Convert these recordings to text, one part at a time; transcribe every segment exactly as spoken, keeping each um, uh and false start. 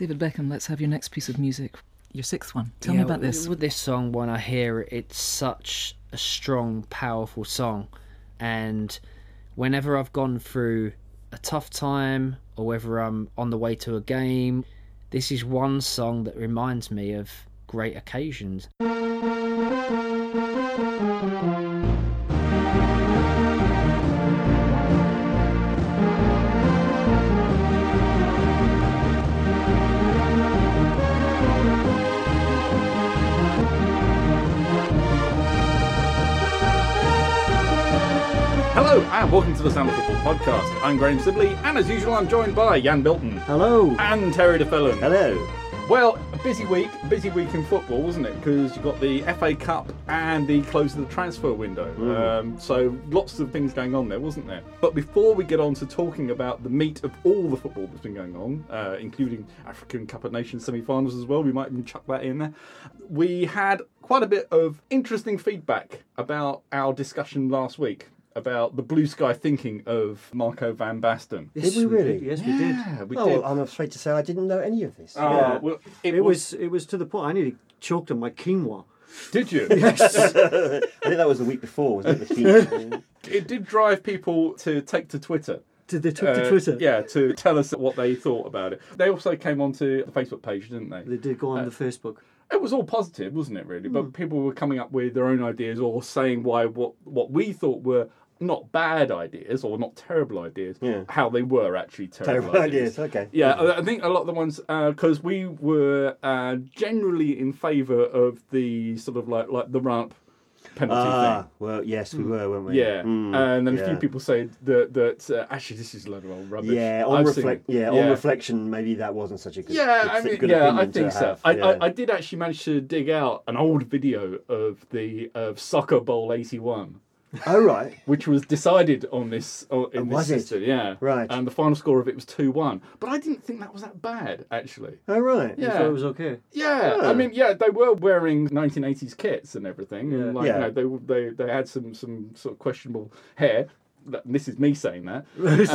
David Beckham, let's have your next piece of music. Your sixth one. Tell yeah, me about this. With this song, when I hear it, it's such a strong, powerful song. And whenever I've gone through a tough time, or whether I'm on the way to a game, this is one song that reminds me of great occasions. Hello and welcome to the Sound of Football podcast. I'm Graham Sibley, and as usual I'm joined by Jan Bilton. Hello. And Terry DeFellon. Hello. Well, a busy week, busy week in football, wasn't it? Because you've got the F A Cup and the close of the transfer window. Mm. Um, so lots of things going on there, wasn't there? But before we get on to talking about the meat of all the football that's been going on, uh, including African Cup of Nations semi-finals as well, we might even chuck that in there. We had quite a bit of interesting feedback about our discussion last week about the blue sky thinking of Marco van Basten. Did we really? Yes, yeah, we did. We oh, did. well, I'm afraid to say I didn't know any of this. Oh, yeah. well, it, It was, was it was to the point I nearly choked on my quinoa. Did you? Yes. I think that was the week before, wasn't it? The It did drive people to take to Twitter. Did they took to Uh, Twitter? Yeah, to tell us what they thought about it. They also came onto the Facebook page, didn't they? They did go on Uh, the Facebook. It was all positive, wasn't it, really? Mm. But people were coming up with their own ideas or saying why what, what we thought were not bad ideas or not terrible ideas, Yeah. how they were actually terrible, Terrible ideas, okay. Yeah, I I think a lot of the ones, because we were uh, generally in favour of the sort of like like the run-up penalty Ah, thing. well, yes, we were, weren't we? Yeah, Mm, and then a yeah. few people said that that uh, actually this is a load of old rubbish. Yeah, on I've reflect. seen- Yeah, on reflection, maybe that wasn't such a good. Yeah, good, I mean, good yeah, I opinion to think so. have, I, yeah. I I did actually manage to dig out an old video of the of Soccer Bowl eighty-one. Oh right. Which was decided on this uh, in Oh, this was it? system, yeah. Right. And the final score of it was two one. But I didn't think that was that bad, actually. Oh right. Yeah. You thought it was okay. Yeah, Oh. I mean, yeah, they were wearing nineteen eighties kits and everything. Yeah. And like, Yeah. you know, they, they they had some, some sort of questionable hair. That- This is me saying that.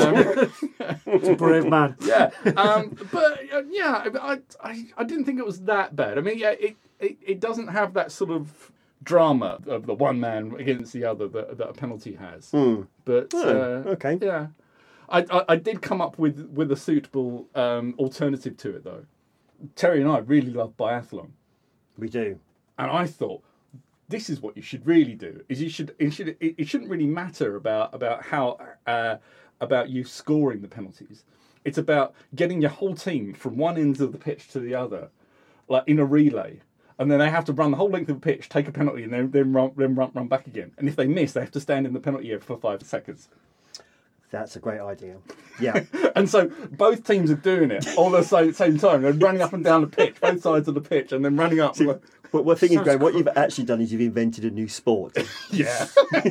It's a brave man. Yeah, um, but uh, yeah, I, I I didn't think it was that bad. I mean, yeah, it, it, it doesn't have that sort of drama of the one man against the other that, that a penalty has. Mm. But Oh, uh, okay. yeah, I, I I did come up with with a suitable um, alternative to it though. Terry and I really love biathlon, We do. and I thought this is what you should really do. Is you should it should it, it shouldn't really matter about about how uh, about you scoring the penalties. It's about getting your whole team from one end of the pitch to the other, like in a relay. And then they have to run the whole length of the pitch, take a penalty, and then then run, then run, run back again. And if they miss, they have to stand in the penalty area for five seconds. That's a great idea. Yeah. And so both teams are doing it all at the same, same time. They're running up and down the pitch, both sides of the pitch, and then running up. See, like, but one thing is, Sounds Graham, what cool. you've actually done is you've invented a new sport. yeah.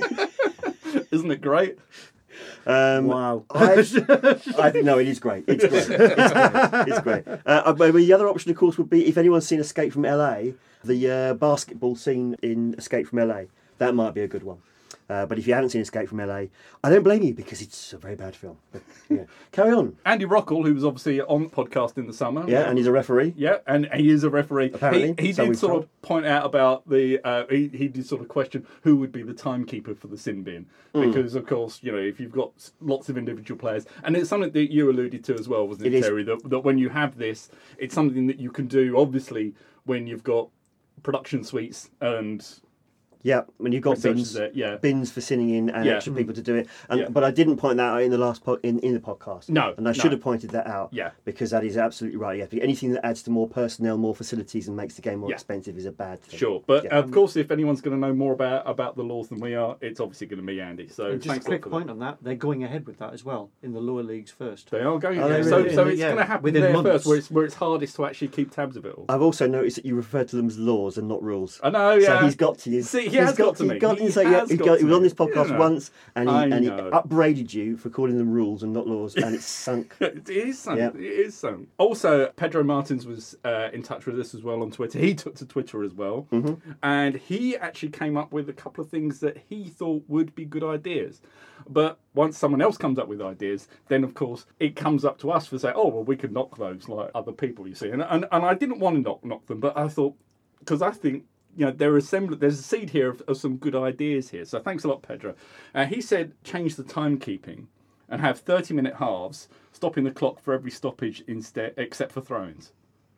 Isn't it great? Um, Wow. I, I think no, it is great. It's great. It's great. It's great. Uh, I mean, the other option, of course, would be if anyone's seen Escape from L A, the uh, basketball scene in Escape from L A. That might be a good one. Uh, but if you haven't seen Escape from L A, I don't blame you because it's a very bad film. But, yeah. Carry on. Andy Rockall, who was obviously on the podcast in the summer. Yeah, and he's a referee. Yeah, and he is a referee. Apparently, he, he so did we've sort told. of point out about the. Uh, he he did sort of question who would be the timekeeper for the sin bin Mm. because, of course, you know, if you've got s- lots of individual players, and it's something that you alluded to as well, wasn't it, It is. Terry? That that when you have this, it's something that you can do. Obviously, when you've got production suites and Yeah, when you've got researchers bins, there, yeah. bins for sinning in and Yeah. extra people to do it. And Yeah. but I didn't point that out in the last po- in in the podcast. No, and I no. should have pointed that out. Yeah. because that is absolutely right. Yeah, anything that adds to more personnel, more facilities, and makes the game more Yeah. expensive is a bad thing. Sure, but Yeah. of course, if anyone's going to know more about about the laws than we are, it's obviously going to be Andy. So And just a thanks a lot quick for point that. on that, they're going ahead with that as well in the lower leagues first. They are going. Are they so really? so In the- it's yeah, going to happen within there months. first, where it's where it's hardest to actually keep tabs of it all. I've also noticed that you refer to them as laws and not rules. I know, yeah. So he's got to use. See, he has got, to he me. got- He so, yeah, has he, got got, to he was on me. this podcast You know. once, and he, I and he know. upbraided you for calling them rules and not laws, and it's sunk. It is something. Yeah. It is something. Also, Pedro Martins was uh, in touch with us as well on Twitter. He took to Twitter as well, Mm-hmm. and he actually came up with a couple of things that he thought would be good ideas. But once someone else comes up with ideas, then of course it comes up to us for say, oh well, we could knock those like other people. You see, and and, and I didn't want to knock knock them, but I thought because I think. You know, there is sem- there's a seed here of, of some good ideas here. So thanks a lot, Pedro. Uh, he said change the timekeeping and have thirty minute halves, stopping the clock for every stoppage instead, except for throw-ins.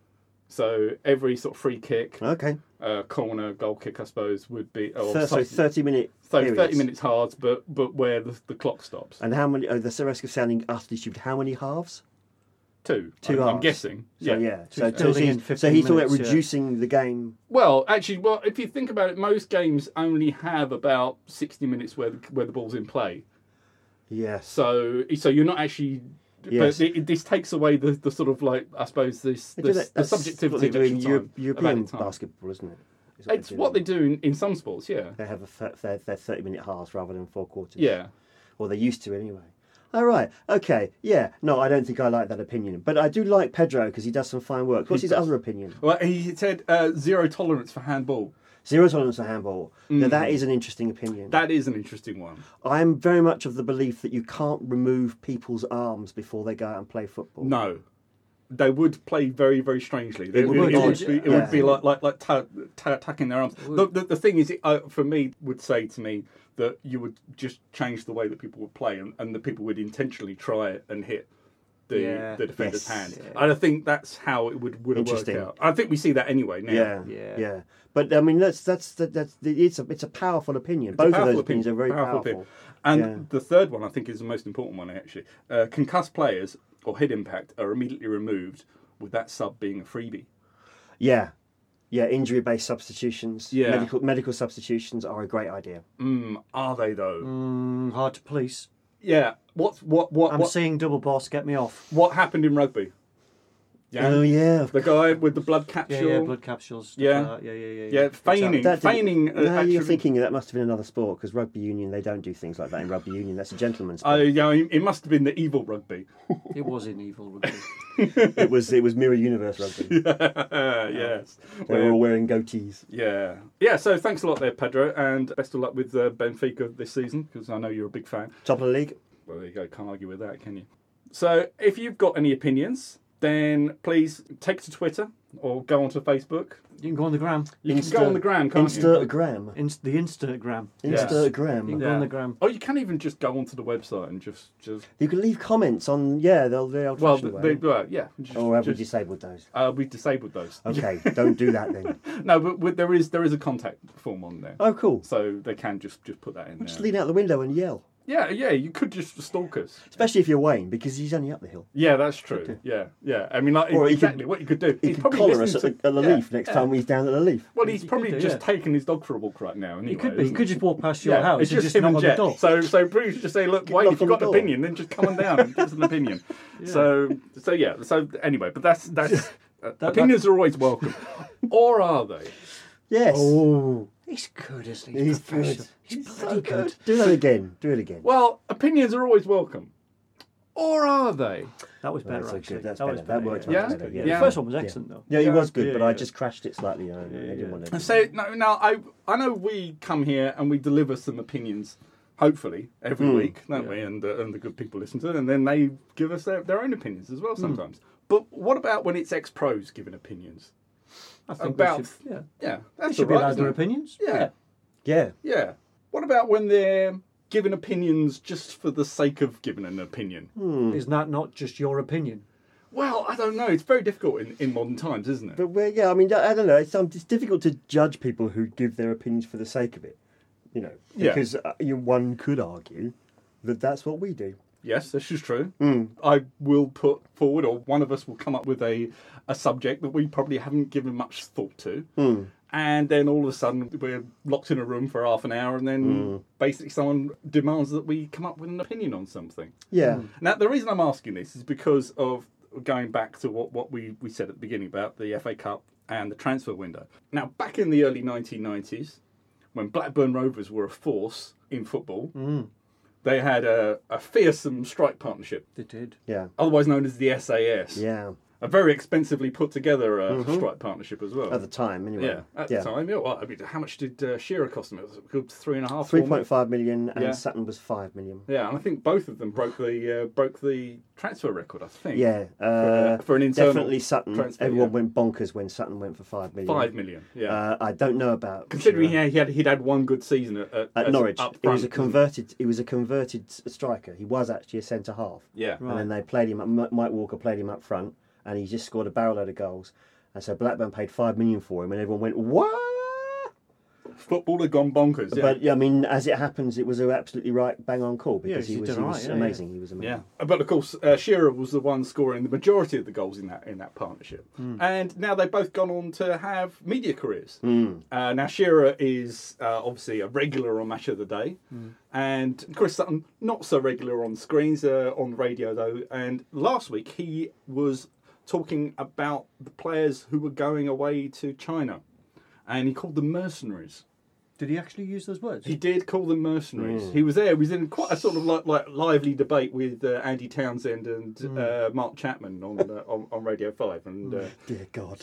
So every sort of free kick, Okay. uh, corner, goal kick, I suppose, would be. Or Thir- so something- thirty minute. so periods. thirty minutes halves, but but where the, the clock stops. And how many? Oh, the risk of sounding utterly stupid. How many halves? Two. Two I'm, I'm halves. guessing. So yeah. So, he's so, building he, in so fifteen he thought about minutes, yeah. reducing the game. Well, actually, well, if you think about it, most games only have about sixty minutes where the, where the ball's in play. Yes. So, so you're not actually. Yes. But it, this takes away the, the sort of like I suppose this They the, do that- the that's subjectivity what they of do in extra Europe, time, European of added time. basketball, isn't it? Is It's do. what they do in, in some sports, yeah, They have a th- their, their thirty minute halves rather than four quarters. yeah. Or they used to anyway. All right. Okay. Yeah. No, I don't think I like that opinion, but I do like Pedro because he does some fine work. What's He his does. other opinion? Well, he said uh, zero tolerance for handball. Zero tolerance for handball. Now that is an interesting opinion. Mm. That is an interesting one. I'm very much of the belief that you can't remove people's arms before they go out and play football. No, they would play very, very strangely. They, It would it, be would odd, be, it yeah. would be like like like ta- ta- attacking their arms. The, the, the thing is, it, uh, for me, would say to me that you would just change the way that people would play, and, and the people would intentionally try it and hit the Yeah. the defender's Yes. hand. Yeah. And I think that's how it would would have worked Interesting. out. I think we see that anyway now. Yeah, Yeah. yeah, But I mean, that's that's that, that's it's a it's a powerful opinion. It's a Both of powerful those opinions are very powerful. opinion. And Yeah. the third one, I think, is the most important one, actually. Uh, concussed players or head impact are immediately removed, with that sub being a freebie. Yeah, yeah. Injury-based substitutions, Yeah. medical medical substitutions are a great idea. Mm, are they, though? Mm, hard to police. Yeah. What, what, what, I'm what, seeing double boss. Get me off. what happened in rugby? Yeah. Oh yeah, The guy with the blood Yeah, capsule. yeah, blood capsules. Stuff Yeah. like that. yeah, yeah, yeah, Yeah, feigning. That didn't- feigning. uh, No, actually, you're thinking that must have been another sport because rugby union they don't do things like that in rugby union. That's a gentleman's Oh, sport. yeah, it must have been the evil rugby. It was in evil rugby. It was it was Mirror Universe rugby. yes. They were all wearing goatees. Yeah. Yeah, so thanks a lot there, Pedro, and best of luck with uh, Benfica this season, because I know you're a big fan. Top of the league. Well, there you go, can't argue with that, can you? So, if you've got any opinions, then please take to Twitter or go onto Facebook. You can go on the gram. You Insta- can go on the gram, can't you? Instagram. Inst- the Instagram. Instagram. You can go Yeah. on the gram. Oh, you can even just go onto the website and just... just You can leave comments on yeah they'll they'll well, the they, well, yeah. Just, or have we just- disabled those? uh, we've disabled those. Okay, don't do that then. No, but, but there is there is a contact form on there. Oh, cool. So they can just, just put that in Just there. lean out the window and yell. Yeah, yeah, you could just stalk us. Especially if you're Wayne, because he's only up the hill. Yeah, that's true. Yeah, yeah. I mean, like, Or he exactly could- what you could do. He He's could probably collar us listening at the, to- at the yeah, Leaf next yeah. time he's down at the Leaf. Well, he's He probably could do, just yeah. taking his dog for a walk right now. Anyway, You could be. You isn't could he? just walk past your Yeah, house it's and just just him knock and on the Jet. door. So, so Bruce just say, look, Get Wayne, knock if you've on got the an door. opinion, then just come on down and give us an opinion. So, so yeah. So anyway, but that's that's uh, opinions are always welcome, or are they? Yes. Oh, he's good, isn't he? He's professional. good. He's so bloody good. Do that again. Do it again. Well, opinions are always welcome, or are they? That was better, That's so actually. good. That's that was better. That better. worked yeah. much yeah. better, yeah. yeah. The first one was excellent, though. Yeah, he Yeah. was good, Yeah, but I yeah. just crashed it slightly. I, I didn't yeah. want to. So now, now I I know we come here and we deliver some opinions, hopefully every Mm. week, don't we? And uh, and the good people listen to it, and then they give us their, their own opinions as well sometimes. But what about when it's ex-pros giving opinions? I think About- we should, yeah. Yeah, They that's should be all right, allowed isn't their it? opinions. Yeah, Yeah. yeah. What about when they're giving opinions just for the sake of giving an opinion? Hmm. Is that not just your opinion? Well, I don't know. It's very difficult in, in modern times, isn't it? But we're, yeah, I mean, I I don't know. It's, um, it's difficult to judge people who give their opinions for the sake of it. You know, Yeah. because uh, you, one could argue that that's what we do. Yes, this is true. Mm. I will put forward, or one of us will come up with a, a subject that we probably haven't given much thought to. Mm. And then all of a sudden we're locked in a room for half an hour, and then Mm. basically someone demands that we come up with an opinion on something. Yeah. Now, the reason I'm asking this is because of going back to what, what we, we said at the beginning about the F A Cup and the transfer window. Now, back in the early nineteen nineties, when Blackburn Rovers were a force in football, Mm, they had a, a fearsome strike partnership, they did. Yeah, otherwise known as the S A S. yeah. A very expensively put together uh, Mhm. strike partnership as well. At the time, anyway. yeah, at yeah. the time. Yeah, well, I mean, how much did uh, Shearer cost them? It was a good three and a half. Three four point five million, and Yeah. Sutton was five million. Yeah, and I think both of them broke the uh, broke the transfer record. I think. Yeah, For, uh, uh, for an internal definitely Sutton. transfer, Everyone yeah. went bonkers when Sutton went for five million. Five million. Yeah. Uh, I don't know about Considering Shearer. he had, he had had one good season at, at, At as Norwich. up He was a front, converted. He was a converted s- striker. He was actually a centre half, Yeah. Right. and then they played him. up- Mike Walker played him up front, and he just scored a barrel load of goals. And so Blackburn paid five million for him, and everyone went, "What?" Football had gone bonkers. Yeah. But yeah, I mean, as it happens, it was an absolutely right, bang on call because Yeah, he he was, did he all was right, yeah, amazing. He was amazing. Yeah, but of course, uh, Shearer was the one scoring the majority of the goals in that in that partnership, Hmm. and now they've both gone on to have media careers. Mm. Uh, now Shearer is uh, obviously a regular on Match of the Day, and Chris Sutton not so regular on screens, uh, on radio though. And last week he was talking about the players who were going away to China, and he called them mercenaries. Did he actually use those words? He did call them mercenaries. Mm. He was there. He was in quite a sort of like, like lively debate with uh, Andy Townsend and uh, Mark Chapman on, uh, on on Radio Five. And uh, Dear God.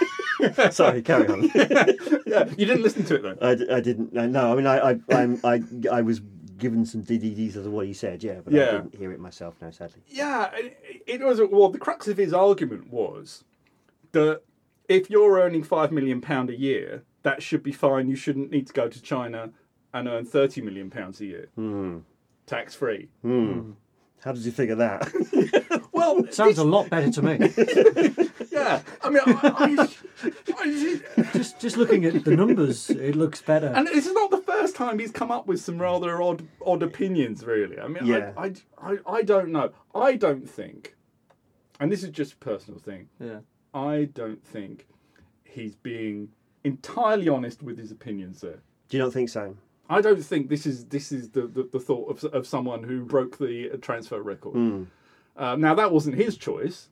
Sorry, carry on. yeah, you didn't listen to it though. I, d- I didn't. No, no, I mean, I, I, I'm, I, I was given some D V Ds of what he said. Yeah, but Yeah. I didn't hear it myself. No, sadly. Yeah, it, it was. Well, the crux of his argument was that if you're earning five million pound a year, that should be fine. You shouldn't need to go to China and earn thirty million pounds a year, Hmm. tax free. Hmm. How did you figure that? Well, Sounds a lot better to me. yeah. I mean, I, I, I, just just looking at the numbers, it looks better. and this is not the first time he's come up with some rather odd, odd opinions. Really, I mean, Yeah. I, I, I, I don't know. I don't think, and this is just a personal thing. Yeah. I don't think he's being entirely honest with his opinions there. Do you not think so? I don't think this is this is the, the, the thought of, of someone who broke the transfer record. Hmm. Uh, now that wasn't his choice.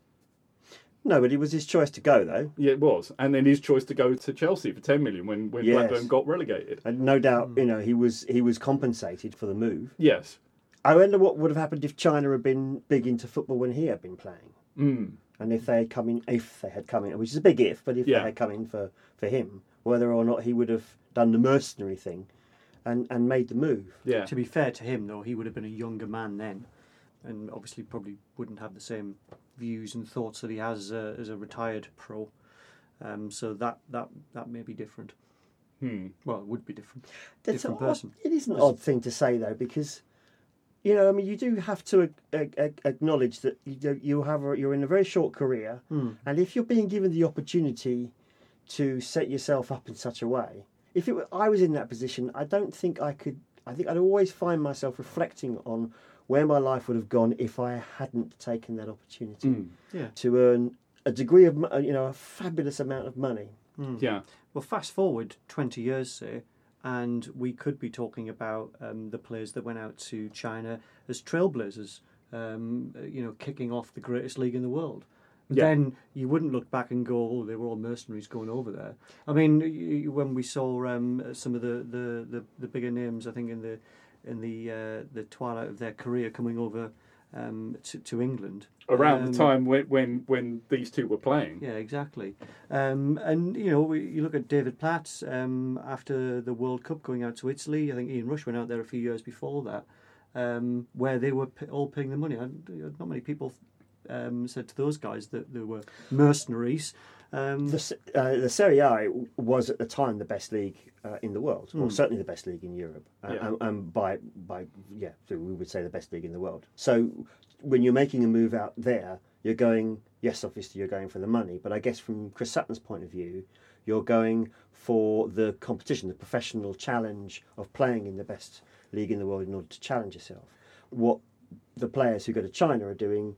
No, but it was his choice to go, though. Yeah, it was, and then his choice to go to Chelsea for ten million when when Yes. Blackburn got relegated. And no doubt, you know, he was he was compensated for the move. Yes. I wonder what would have happened if China had been big into football when he had been playing, Mm. and if they had come in, if they had come in, which is a big if, but if Yeah. they had come in for, for him, whether or not he would have done the mercenary thing, and, and made the move. Yeah. To be fair to him, though, he would have been a younger man then, and obviously probably wouldn't have the same views and thoughts that he has uh, as a retired pro. Um, so that, that that may be different. Hmm. Well, it would be different. That's Different an odd- person. It is an odd thing to say though, because you know, I mean, you do have to a- a- acknowledge that you you have a, you're in a very short career, Hmm. and if you're being given the opportunity to set yourself up in such a way, if it were, I was in that position, I don't think I could. I think I'd always find myself reflecting on where my life would have gone if I hadn't taken that opportunity Mm. Yeah. to earn a degree of, mo- you know, a fabulous amount of money. Yeah. Well, fast forward twenty years, say, and we could be talking about um, the players that went out to China as trailblazers, um, you know, kicking off the greatest league in the world. Yeah. Then you wouldn't look back and go, "Oh, they were all mercenaries going over there." I mean, y- y- when we saw um, some of the, the, the, the bigger names, I think in the in the uh, the twilight of their career, coming over um, to to England Around um, the time when, when when these two were playing. Yeah, exactly. Um, and, you know, we, you look at David Platt um, after the World Cup going out to Italy. I think Ian Rush went out there a few years before that, um, where they were p- all paying the money. I, not many people um, said to those guys that they were mercenaries. Um, The, S- uh, the Serie A was at the time the best league uh, in the world, or Mm. certainly the best league in Europe, uh, Yeah. and, and by by yeah, so we would say the best league in the world. So when you're making a move out there, you're going yes, obviously you're going for the money, but I guess from Chris Sutton's point of view, you're going for the competition, the professional challenge of playing in the best league in the world in order to challenge yourself. What the players who go to China are doing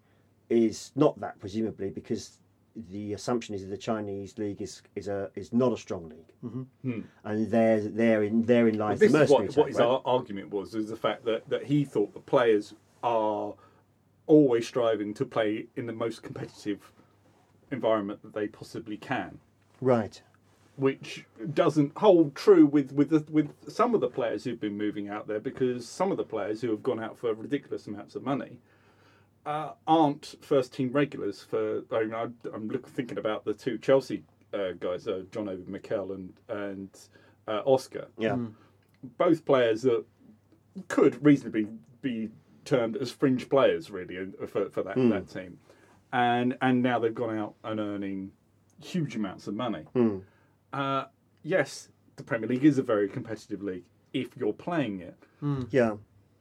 is not that, presumably, because the assumption is that the Chinese league is is a is not a strong league, mhm. Hmm. and there therein therein Well, lies this the is mercenary what, what tag, his right? ar- argument was, is the fact that, that he thought the players are always striving to play in the most competitive environment that they possibly can. Right. which doesn't hold true with with the, with some of the players who've been moving out there, because some of the players who have gone out for ridiculous amounts of money uh, aren't first team regulars. For I mean, I, I'm look, thinking about the two Chelsea uh, guys, uh, John Obi Mikel and and uh, Oscar. Yeah. Both players that could reasonably be termed as fringe players, really, for for that Mm. that team, and and now they've gone out and earning huge amounts of money. Mm. Uh, yes, the Premier League is a very competitive league if you're playing it. Yeah.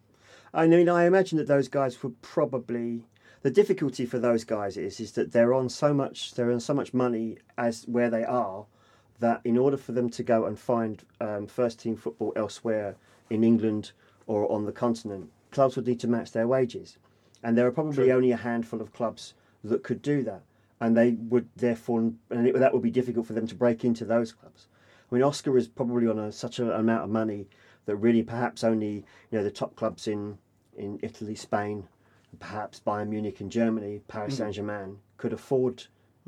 I mean, I imagine that those guys would probably. The difficulty for those guys is is that they're on so much they're on so much money as where they are, that in order for them to go and find um, first team football elsewhere in England or on the continent, clubs would need to match their wages, and there are probably True. only a handful of clubs that could do that, and they would therefore, and it, that would be difficult for them to break into those clubs. I mean, Oscar is probably on a, such an amount of money that really perhaps only you know the top clubs in in Italy, Spain, perhaps Bayern Munich in Germany, Paris Saint Germain could afford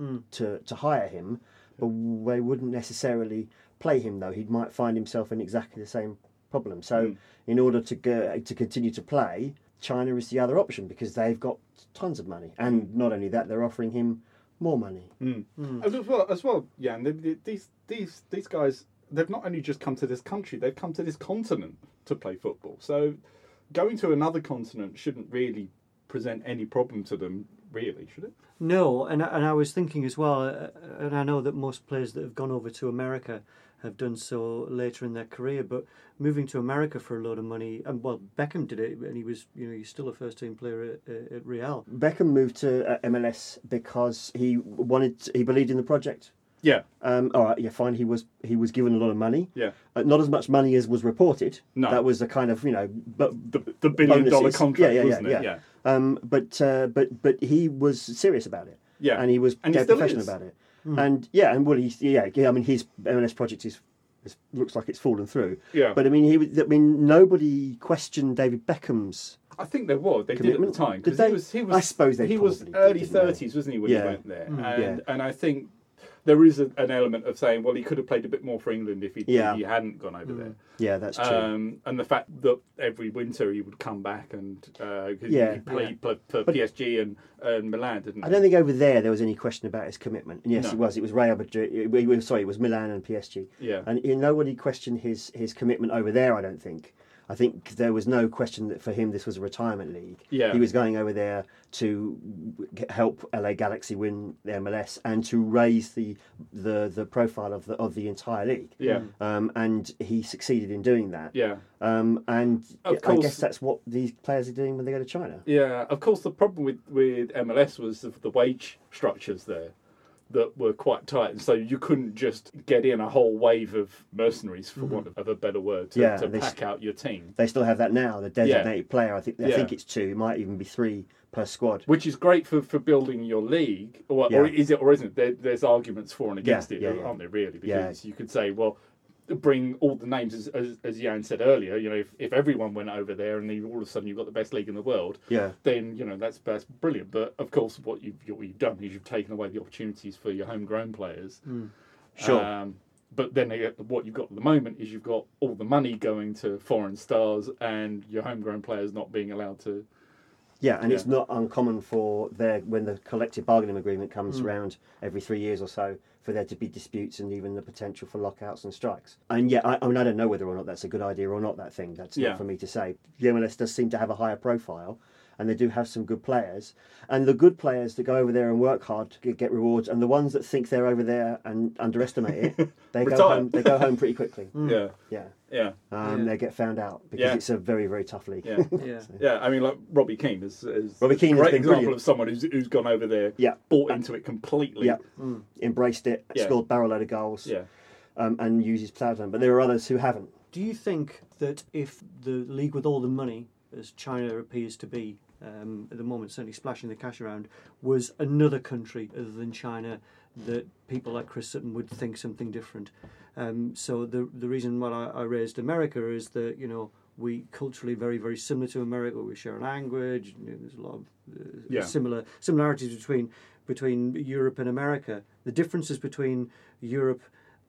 to to hire him, but they wouldn't necessarily play him. Though he might find himself in exactly the same problem. So, Mm. in order to go to continue to play, China is the other option because they've got tons of money, and not only that, they're offering him more money. Mm. As well, as well, yeah. And they, they, these these these guys, they've not only just come to this country, they've come to this continent to play football. So, going to another continent shouldn't really present any problem to them, really, should it? No, and I- and I was thinking as well, uh, and I know that most players that have gone over to America have done so later in their career, but moving to America for a load of money, and well, Beckham did it, and he was, you know, he's still a first team player at, at Real. Beckham moved to uh, M L S because he wanted, he believed in the project. Yeah, Um, all right, yeah, fine. He was he was given a lot of money. yeah. Uh, not as much money as was reported. No. That was a kind of you know, but The the billion dollar bonuses. contract, Yeah, yeah, wasn't yeah, it? yeah. Um, but uh, but but he was serious about it. Yeah. and he was And he dead still professional is. about it. And yeah, and well, he's yeah, yeah. I mean, his M L S project is, is looks like it's fallen through. Yeah. But I mean, he was- I mean, nobody questioned David Beckham's. I think there was. They Commitment? did at the time Did because they? he was. He was. I suppose they he was probably early did, didn't they? thirties, wasn't he, when Yeah. he went there? And Yeah. and I think there is a, an element of saying, well, he could have played a bit more for England if he, Yeah. if he hadn't gone over there. Yeah, that's true. Um, and the fact that every winter he would come back and uh, 'cause Yeah. he played for, for P S G and, and Milan, didn't he? I don't think over there there was any question about his commitment. And yes, No. it was. It was Real Madrid. It, it was, sorry, it was Milan and P S G. Yeah. And you know, nobody questioned his his commitment over there. I don't think. I think there was no question that for him this was a retirement league. Yeah. He was going over there to g- help L A Galaxy win the M L S and to raise the the, the profile of the of the entire league. Yeah. Um, and he succeeded in doing that. Yeah. Um, and Of I course. guess that's what these players are doing when they go to China. Yeah, of course. The problem with, with M L S was the, the wage structures there that were quite tight, and so you couldn't just get in a whole wave of mercenaries, for want of a better word, to, Yeah, to they pack out your team. They still have that now. The designated player. I think I Yeah. think it's two. It might even be three per squad. Which is great for, for building your league, or, Yeah. or is it, or isn't it? There, there's arguments for and against Yeah, it, yeah, yeah. aren't there? Really, Yeah. because you could say, well, bring all the names, as, as, as Jan said earlier. You know, if, if everyone went over there and you, all of a sudden you've got the best league in the world, Yeah. then you know that's that's brilliant. But of course, what you've what you've done is you've taken away the opportunities for your homegrown players. Sure. Um, but then uh, what you've got at the moment is you've got all the money going to foreign stars, and your homegrown players not being allowed to. Yeah, and it's Yeah. not uncommon for there when the collective bargaining agreement comes around every three years or so for there to be disputes and even the potential for lockouts and strikes. And yeah, I, I mean, I don't know whether or not that's a good idea or not. That thing that's Yeah. not for me to say. The M L S does seem to have a higher profile, and they do have some good players. And the good players that go over there and work hard to get, get rewards, and the ones that think they're over there and underestimate it, they go Retire. home. They go home pretty quickly. Yeah, Yeah, yeah, um, Yeah. they get found out because Yeah. it's a very very tough league. yeah. Yeah. Yeah, I mean, like Robbie Keane is, is Robbie Keane a has great been example brilliant. of someone who's who's gone over there, Yeah. bought into it completely. Yeah, embraced it, Yeah. scored barrel load of goals. Yeah. Um, and uses platform, but there are others who haven't. Do you think that if the league with all the money, as China appears to be um, at the moment, certainly splashing the cash around, was another country other than China, that people like Chris Sutton would think something different? Um, so the the reason why I, I raised America is that, you know, we culturally very very similar to America. We share a language. You know, there's a lot of uh, Yeah. similar similarities between between Europe and America. The differences between Europe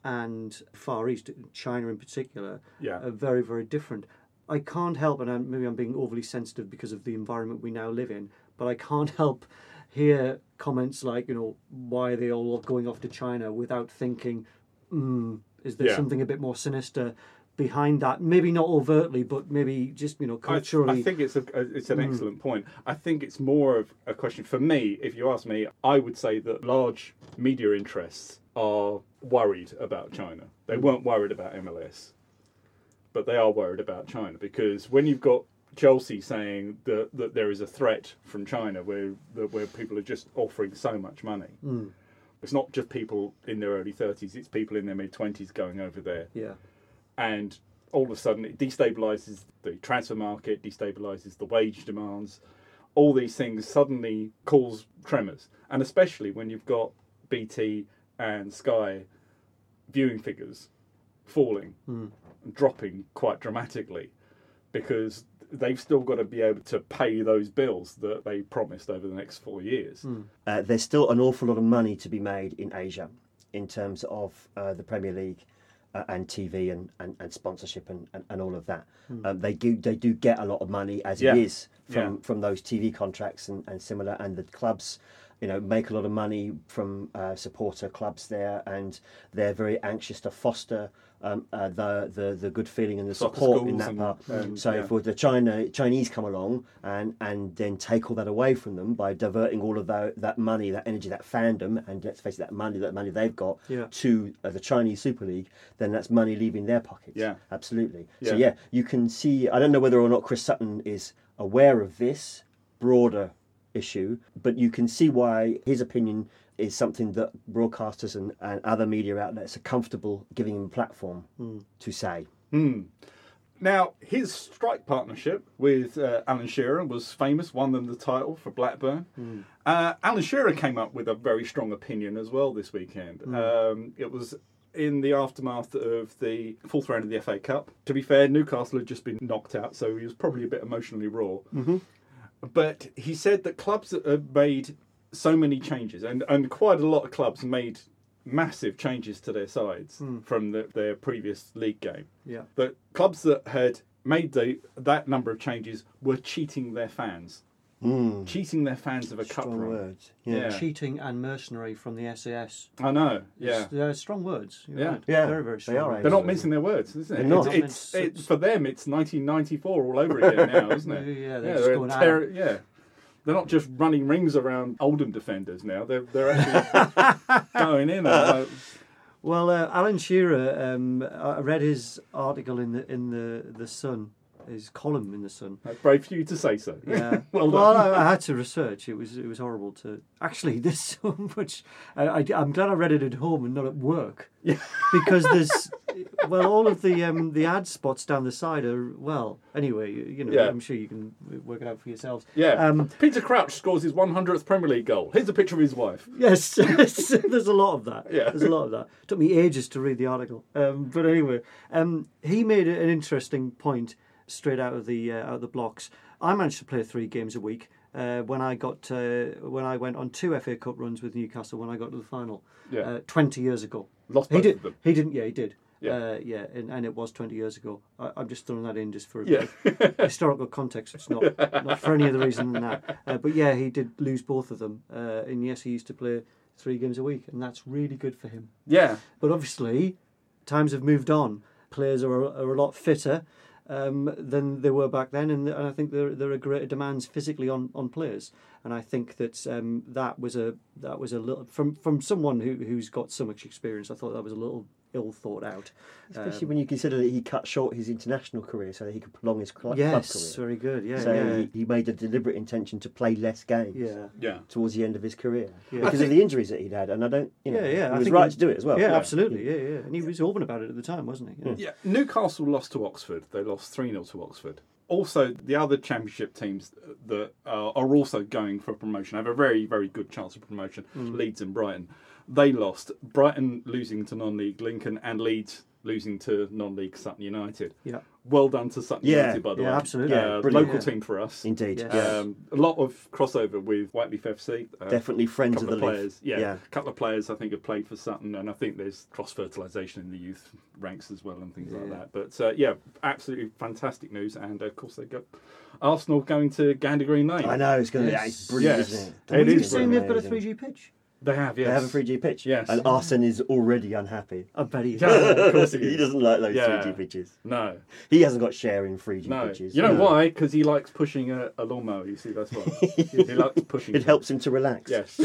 and Far East, China in particular, Yeah. are very, very different. I can't help, and I'm, maybe I'm being overly sensitive because of the environment we now live in, but I can't help hear comments like, you know, why are they all going off to China without thinking, hmm, is there Yeah. something a bit more sinister behind that? Maybe not overtly, but maybe just, you know, I, culturally. I think it's a, it's an excellent point. I think it's more of a question for me. If you ask me, I would say that large media interests are worried about China. They weren't worried about M L S, but they are worried about China, because when you've got Chelsea saying that, that there is a threat from China where that, where people are just offering so much money. Mm. It's not just people in their early thirties, it's people in their mid twenties going over there. Yeah. And all of a sudden it destabilises the transfer market, destabilises the wage demands. All these things suddenly cause tremors. And especially when you've got B T and Sky viewing figures falling, Mm. and dropping quite dramatically, because they've still got to be able to pay those bills that they promised over the next four years. Mm. Uh, there's still an awful lot of money to be made in Asia in terms of uh, the Premier League uh, and T V and, and, and sponsorship and, and, and all of that. Mm. Um, they do they do get a lot of money as Yeah. it is from, Yeah. from those T V contracts and, and similar, and the clubs, you know, make a lot of money from uh, supporter clubs there, and they're very anxious to foster um, uh, the, the the good feeling and the Soccer support in schools that and- part. and, so yeah. if the China Chinese come along and and then take all that away from them by diverting all of that that money, that energy, that fandom, and let's face it, that money, that money they've got Yeah. to uh, the Chinese Super League, then that's money leaving their pockets. Yeah. Absolutely. So Yeah. yeah, you can see. I don't know whether or not Chris Sutton is aware of this broader issue, but you can see why his opinion is something that broadcasters and, and other media outlets are comfortable giving him a platform to say. Hmm. Now, his strike partnership with uh, Alan Shearer was famous, won them the title for Blackburn. Uh, Alan Shearer came up with a very strong opinion as well this weekend. Um, it was in the aftermath of the fourth round of the F A Cup. To be fair, Newcastle had just been knocked out, so he was probably a bit emotionally raw. Mm-hmm. But he said that clubs that have made so many changes, and, and quite a lot of clubs made massive changes to their sides from the, their previous league game. Yeah. But clubs that had made the, that number of changes were cheating their fans. Mm. Cheating their fans of a cup Strong run. words. Yeah. Cheating and mercenary from the S A S. I know, yeah. They're strong words. You're Yeah. right. Yeah, Very, very they strong are, words. They're not mincing their words, isn't it? They're not. It's, it's, it's, for them, it's nineteen ninety-four all over again now, isn't it? Yeah, they're yeah, just they're going terror- yeah. They're not just running rings around Oldham defenders now. They're they're actually going in. And, uh, Well, uh, Alan Shearer, um, I read his article in the in the the Sun, his column in the Sun. that's brave for you to say so. Yeah. well well, done. I, I had to research. It was it was horrible to actually. There's so much. I, I I'm glad I read it at home and not at work. Yeah. Because there's well, all of the um the ad spots down the side are well. Anyway, you, you know, Yeah. I'm sure you can work it out for yourselves. Yeah. Um, Peter Crouch scores his one hundredth Premier League goal. Here's a picture of his wife. Yes, there's a lot of that. Yeah. There's a lot of that. It took me ages to read the article. Um, but anyway, um, he made an interesting point straight out of the uh, out of the blocks. I managed to play three games a week uh, when I got uh, when I went on two F A Cup runs with Newcastle when I got to the final Yeah. uh, twenty years ago. Lost He both did. of them. He didn't. Yeah, he did. Yeah. Uh, yeah, and, and it was twenty years ago. I, I'm just throwing that in just for a Yeah. bit of historical context. It's not not for any other reason than that. Uh, but yeah, he did lose both of them. Uh, and yes, he used to play three games a week, and that's really good for him. Yeah. But obviously, times have moved on. Players are, are a lot fitter um, than they were back then, and, and I think there there are greater demands physically on, on players. And I think that um, that was a that was a little from from someone who who's got so much experience. I thought that was a little ill thought out. Especially Um, when you consider that he cut short his international career so that he could prolong his cl- club Yes, career. very good. Yeah, so yeah, he, he made a deliberate intention to play less games yeah. Yeah. towards the end of his career Yeah. because I think- of the injuries that he'd had. And I don't, you know, Yeah, yeah, he I was think right he- to do it as well. Yeah, absolutely. Yeah, yeah. And he was open about it at the time, wasn't he? Yeah. Yeah, Newcastle lost to Oxford. They lost three nil to Oxford. Also, the other championship teams that are, are also going for promotion have a very, very good chance of promotion. Leeds and Brighton. They lost. Brighton losing to non-league Lincoln and Leeds losing to non-league Sutton United. Yeah. well done to Sutton Yeah, United, by the yeah, way. absolutely. Uh, brilliant. local Yeah. team for us. Indeed. Yes. Yeah. Um, a lot of crossover with Whiteleaf F C. Uh, Definitely friends couple of the of league. players. Yeah, Yeah. a couple of players I think have played for Sutton, and I think there's cross fertilisation in the youth ranks as well and things like Yeah. that. But uh, yeah, absolutely fantastic news, and uh, of course they got Arsenal going to Gander Green Lane. I know, it's going to Yes. be it's brilliant, Yes. isn't it? It Are you is saying they've got a amazing. three G pitch? They have, yes. They have a three G pitch. Yes. And Arsene is already unhappy. I bet he is. Yeah, of course he he is. doesn't like those Yeah. three G pitches. No, He hasn't got share in three G no. pitches. You know No. why? Because he likes pushing a, a lawnmower. You see, that's why. he likes pushing. It helps him to relax. Yes.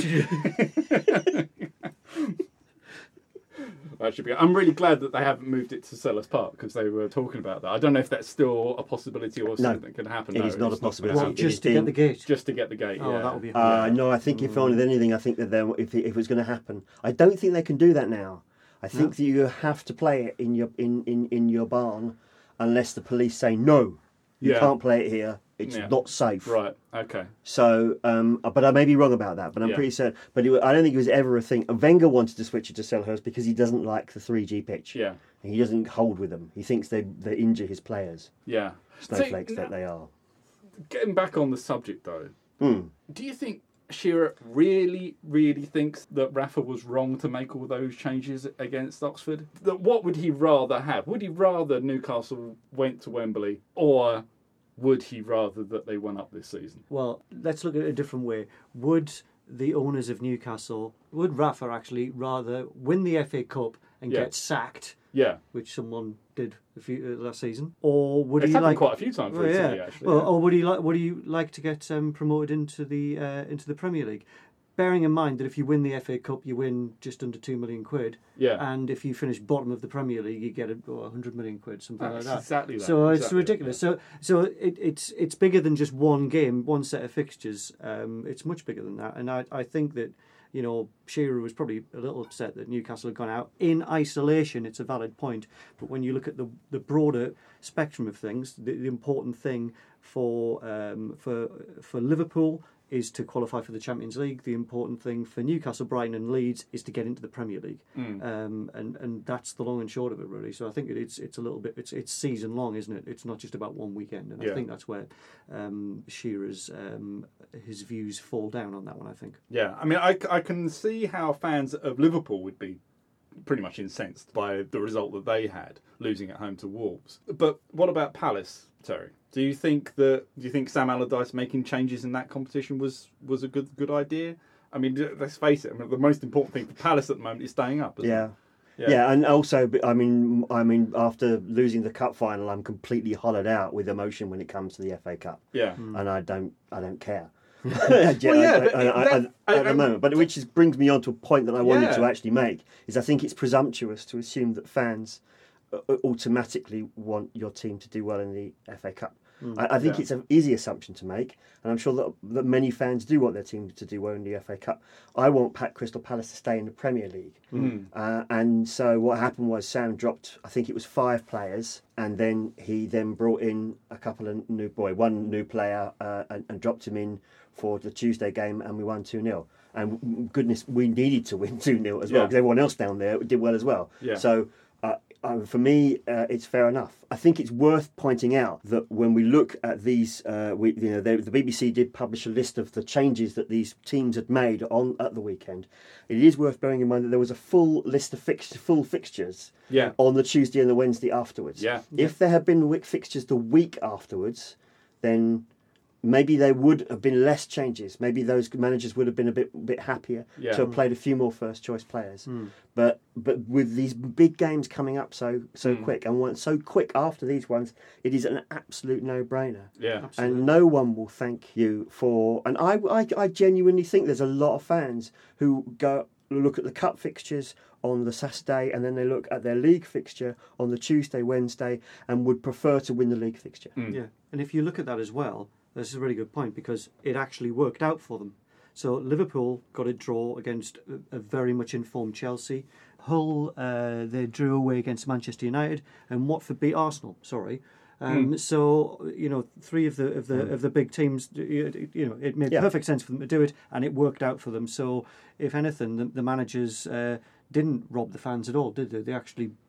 That should be. I'm really glad that they haven't moved it to Sellers Park because they were talking about that. I don't know if that's still a possibility or something that can happen. it No, is not it's a possibility. gonna What, happen. It just is to get being- the gate? Just to get the gate. Oh, yeah. that would be Uh, hard. no, I think if only anything, I think that they, if it, if it was going to happen, I don't think they can do that now. I think that you have to play it in your in, in, in your barn, unless the police say no, you Yeah. can't play it here. It's Yeah. not safe. Right. Okay. So, um, but I may be wrong about that. But I'm Yeah. pretty certain. But it, wa- I don't think it was ever a thing. Wenger wanted to switch it to Selhurst because he doesn't like the three G pitch. Yeah. He doesn't hold with them. He thinks they they injure his players. Yeah. Snowflakes See, that they are. Getting back on the subject though, Hmm. do you think Shearer really, really thinks that Rafa was wrong to make all those changes against Oxford? That what would he rather have? Would he rather Newcastle went to Wembley, or would he rather that they went up this season? Well, let's look at it a different way. Would the owners of Newcastle, would Rafa actually rather win the F A Cup and Yeah. get sacked, Yeah. which someone did a few uh, last season, or would It's he happened like quite a few times Well, recently, yeah. actually. Well, yeah. or would he like? Would you like to get um, promoted into the uh, into the Premier League? Bearing in mind that if you win the F A Cup, you win just under two million quid, Yeah. and if you finish bottom of the Premier League, you get a, oh, a hundred million quid, something That's like that. exactly that. So it's exactly ridiculous. that, So so it, it's it's bigger than just one game, one set of fixtures. Um, it's much bigger than that, and I I think that. You know, Shearer was probably a little upset that Newcastle had gone out. In isolation, it's a valid point. But when you look at the the broader spectrum of things, the, the important thing for um, for for Liverpool is to qualify for the Champions League. The important thing for Newcastle, Brighton, and Leeds is to get into the Premier League. Mm. Um, and and that's the long and short of it, really. So I think it, it's it's a little bit it's it's season long, isn't it? It's not just about one weekend. And Yeah. I think that's where um, Shearer's um, his views fall down on that one. I think. Yeah, I mean, I, I can see how fans of Liverpool would be pretty much incensed by the result that they had, losing at home to Wolves. But what about Palace, Terry? Do you think that do you think Sam Allardyce making changes in that competition was, was a good good idea? I mean, let's face it. I mean, the most important thing for Palace at the moment is staying up. Isn't Yeah. it? Yeah. and also, I mean, I mean, after losing the cup final, I'm completely hollowed out with emotion when it comes to the F A Cup, Yeah. and I don't, I don't care. Well, yeah, but I- I- I- that- I- at the I'm- moment, but which is, brings me on to a point that I wanted Yeah. to actually make is I think it's presumptuous to assume that fans uh, automatically want your team to do well in the F A Cup. I, I think Yeah. it's an easy assumption to make, and I'm sure that, that many fans do want their team to do well in the F A Cup. I want Pat Crystal Palace to stay in the Premier League. Mm. Uh, and so what happened was Sam dropped, I think it was five players, and then he then brought in a couple of new boy, one new player, uh, and, and dropped him in for the Tuesday game, and we won two nil. And goodness, we needed to win two nil as well, Yeah. because everyone else down there did well as well. Yeah. So uh, uh, for me, uh, it's fair enough. I think it's worth pointing out that when we look at these, uh, we, you know, they, the B B C did publish a list of the changes that these teams had made on at the weekend. It is worth bearing in mind that there was a full list of fix, full fixtures Yeah. on the Tuesday and the Wednesday afterwards. Yeah. If there had been wi- fixtures the week afterwards, then maybe there would have been less changes. Maybe those managers would have been a bit bit happier Yeah. to have played a few more first choice players. Hmm. But but with these big games coming up so so Mm. quick and one so quick after these ones, it is an absolute no brainer. Yeah. Absolutely. And no one will thank you for. And I, I, I genuinely think there's a lot of fans who go look at the cup fixtures on the Saturday and then they look at their league fixture on the Tuesday, Wednesday, and would prefer to win the league fixture. Mm. Yeah, and if you look at that as well, this is a really good point because it actually worked out for them. So Liverpool got a draw against a, a very much informed Chelsea. Hull, uh, they drew away against Manchester United, and Watford beat Arsenal. Sorry. Um, So you know, three of the of the of the big teams, you you know, it made Yeah. perfect sense for them to do it, and it worked out for them. So if anything, the, the managers uh, didn't rob the fans at all, did they? They actually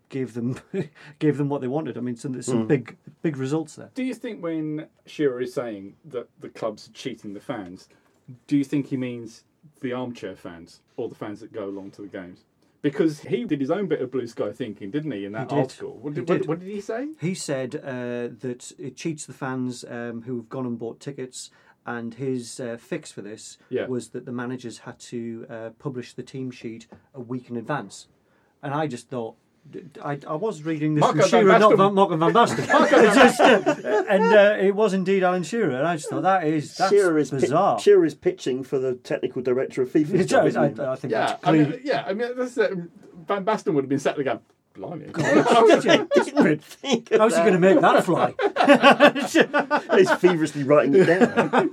gave them gave them what they wanted. I mean, some, there's some Mm. big big results there. Do you think when Shearer is saying that the clubs are cheating the fans, do you think he means the armchair fans or the fans that go along to the games? Because he did his own bit of blue sky thinking, didn't he, in that He did. article? What He did, what, did. what did he say? He said uh, that it cheats the fans um, who've gone and bought tickets, and his uh, fix for this Yeah. was that the managers had to uh, publish the team sheet a week in advance. And I just thought, I, I was reading this Marco from van Shearer, not Basten. Van, Marco van Basten. It's just, uh, and uh, it was indeed Alan Shearer, and I just thought that is that's Shearer is pi- bizarre. Shearer is pitching for the technical director of FIFA. It's- job, I, isn't he? I think Yeah, that's I clearly. mean, yeah. I mean, that's, uh, Van Basten would have been sat there going, "Blimey, Didn't think of How's he going to make that fly? that. He's feverishly writing it down.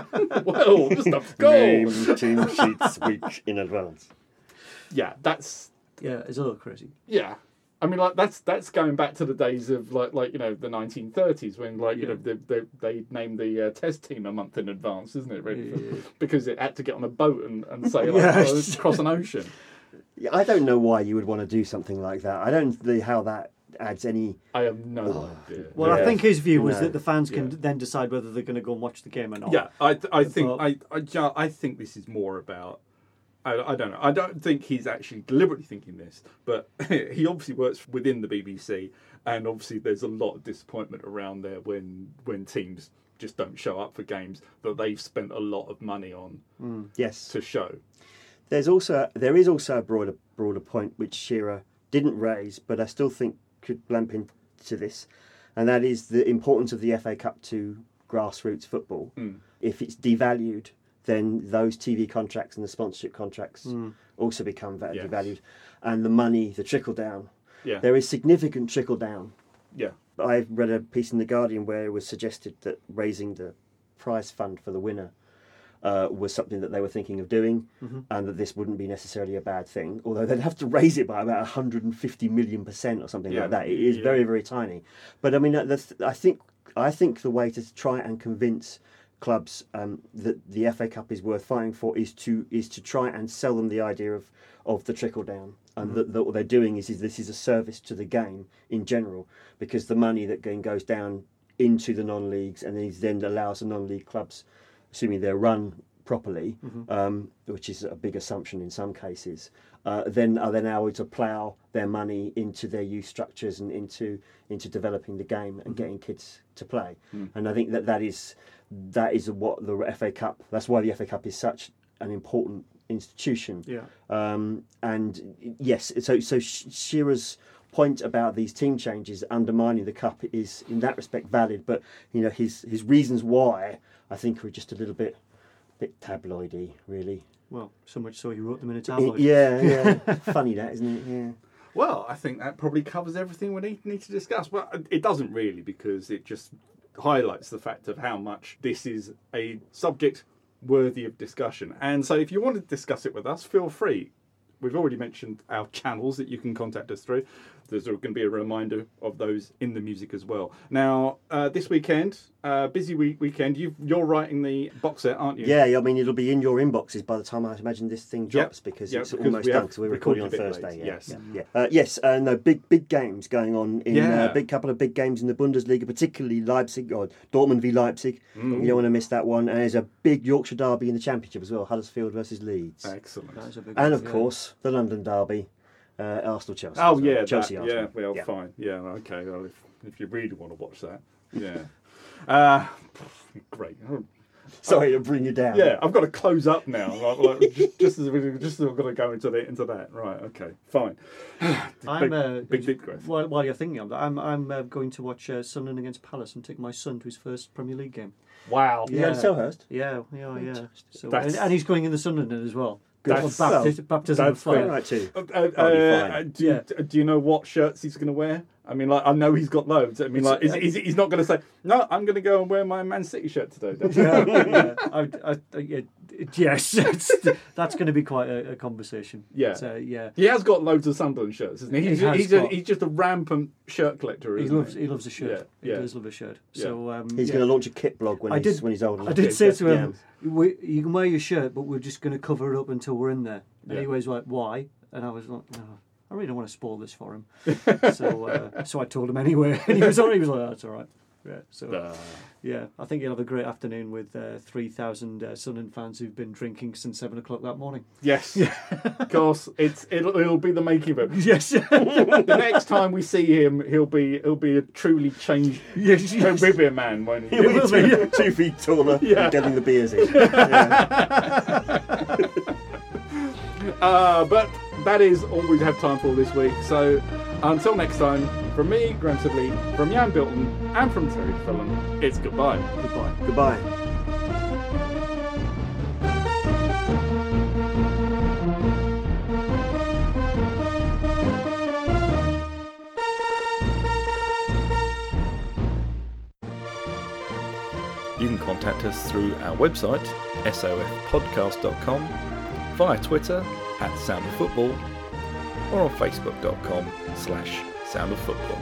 well, just a goal." Name team sheets week in advance. Yeah, that's Yeah, it's a little crazy. yeah. I mean, like that's that's going back to the days of like like you know the nineteen thirties when like you Yeah. know they they, they named the uh, test team a month in advance, isn't it? Really, Yeah. because it had to get on a boat and, and say like Yeah. uh, cross an ocean. Yeah, I don't know why you would want to do something like that. I don't see how that adds any. I have no idea. Well, Yeah. I think his view was No. that the fans can Yeah. then decide whether they're going to go and watch the game or not. Yeah, I I think But- I I, ja- I think this is more about. I, I don't know. I don't think he's actually deliberately thinking this, but he obviously works within the B B C, and obviously there's a lot of disappointment around there when when teams just don't show up for games that they've spent a lot of money on Yes, to show. there's also there is also a broader broader point which Shearer didn't raise, but I still think could lamp into this, and that is the importance of the F A Cup to grassroots football. Mm. If it's devalued, then those T V contracts and the sponsorship contracts Mm. also become va- Yes. devalued, and the money, the trickle down. Yeah, There is significant trickle down. yeah, I read a piece in the Guardian where it was suggested that raising the prize fund for the winner uh, was something that they were thinking of doing, Mm-hmm. and that this wouldn't be necessarily a bad thing. Although they'd have to raise it by about one hundred fifty million percent or something Yeah. like that. It is Yeah. very, very tiny. But I mean, uh, the th- I think I think the way to try and convince clubs um, that the F A Cup is worth fighting for is to is to try and sell them the idea of, of the trickle down, and Mm-hmm. that, that what they're doing is, is this is a service to the game in general, because the money that then goes down into the non-leagues and is then allows the non-league clubs, assuming they're run properly, um, which is a big assumption in some cases, uh, then are then able to plough their money into their youth structures and into into developing the game and getting kids to play. And I think that that is that is what the F A Cup. That's why the F A Cup is such an important institution. Yeah. Um, and yes, so so Sh- Shearer's point about these team changes undermining the cup is in that respect valid, but you know his his reasons why I think are just a little bit bit tabloidy, really. Well, so much so he wrote them in a I- tabloid. yeah, yeah, funny that, isn't it? Yeah. Well, I think that probably covers everything we need, need to discuss. Well, it doesn't really, because it just highlights the fact of how much this is a subject worthy of discussion. And so if you want to discuss it with us, feel free. We've already mentioned our channels that you can contact us through. There's going to be a reminder of those in the music as well. Now, uh, this weekend, uh, busy week weekend, you've, you're writing the box set, aren't you? Yeah, I mean it'll be in your inboxes by the time I imagine this thing drops, because Yep, it's because almost we done. have Because we're recorded recording on a bit Thursday. late, Yeah, yes. yeah, yeah. Uh, yes. Uh, no, big big games going on in Yeah. uh, big couple of big games in the Bundesliga, particularly Leipzig or Dortmund v Leipzig. Mm. You don't want to miss that one. And there's a big Yorkshire derby in the Championship as well, Huddersfield versus Leeds, Excellent. That is a big and one, of yeah. course the London derby, uh, Arsenal Chelsea. Oh as well. yeah, Chelsea that, Arsenal. yeah. Well, Yeah. fine. Yeah, okay. Well, if if you really want to watch that, yeah. uh, great. Sorry to bring you down. Yeah, I've got to close up now. Like, like, just, just as we just as I've got to go into the into that. Right. Okay. Fine. I'm big, uh, big deep growth. While, while you're thinking of that, I'm I'm uh, going to watch uh, Sunderland against Palace and take my son to his first Premier League game. Wow. You going to Selhurst? Yeah, yeah, yeah. So, That's- and, and he's going in the Sunderland as well. That's- Well, bapti- baptism of that's fire. great. Right too. Uh, uh, That'll be uh, fine. do, you, Yeah. do you know what shirts he's going to wear? I mean, like I know he's got loads. I mean, It's- like is, is, he's not going to say no. I'm going to go and wear my Man City shirt today. Dave." yeah, yeah. I, I, I, yeah, yes, it's, that's going to be quite a, a conversation. Yeah. So, yeah. He has got loads of Sunderland shirts, isn't he? He's, He has he's, a, got- he's just a rampant shirt collector. He Isn't loves he? he loves a shirt. Yeah, He yeah. does love a shirt. Yeah. So um, He's yeah. going to launch a kit blog when I he's did- when he's old enough. I did say to Yeah. him, we, "You can wear your shirt, but we're just going to cover it up until we're in there." And Yeah. he was like, "Why?" And I was like, "No." I really don't want to spoil this for him. so uh, so I told him anyway, and he was all, he was like, oh, that's all right. Yeah, so Uh, yeah, I think you'll have a great afternoon with uh, three thousand uh, Sunderland fans who've been drinking since seven o'clock that morning. yes, of course, it's it'll, it'll be the making of it. Yes, The next time we see him, he'll be he'll be a truly changed yes, yes. Caribbean man. When He'll be two, two feet taller Yeah. and getting the beers in. Yeah. Uh, but that is all we have time for this week. So until next time, from me, Graham Sibley, from Jan Bilton, and from Terry Fillon, it's goodbye. Goodbye. Goodbye. You can contact us through our website, s o f podcast dot com, via Twitter at Sound of Football, or on facebook dot com slash Sound of Football.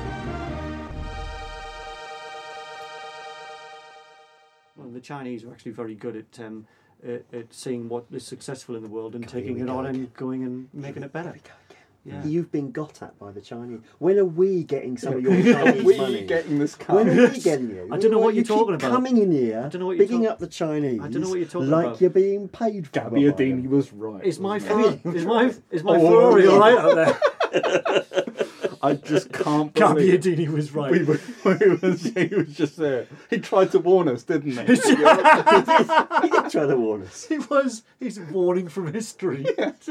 Well, the Chinese are actually very good at um, at, at seeing what is successful in the world and God, here taking we it go on again. and going and making it better. There we go again. Yeah. You've been got at by the Chinese. When are we getting some of your Chinese we money? getting this car. When are we getting you? I don't know what you you're talking keep about. coming in here, I don't know what you're bigging talk- up the Chinese. I don't know what you're talking like about. you're being paid for. Gabby by Adini them. was right. Is my wasn't Fer- is my is my Oh, Ferrari yeah. all right out there? it? I just can't Gabby believe Adini was right. we were, he, was, he was just there. He tried to warn us, didn't he? He did try to warn us. He was. He's warning from history.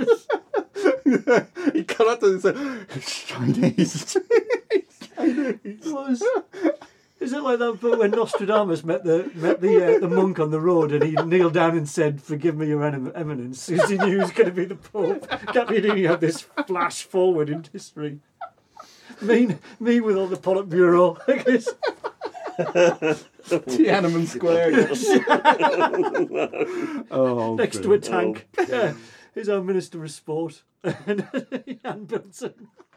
He cut up to and said, "It's Chinese." It was. Is it like that bit when Nostradamus met the met the uh, the monk on the road and he kneeled down and said, "Forgive me, Your Emin- Eminence," because he knew he was going to be the Pope. Gabby Adini had this flash forward in history. Me, me with all the Politburo. Like this. Tiananmen Square. Oh, Next good. to a tank. Yeah. His own Minister of Sport. And Jan Bilton.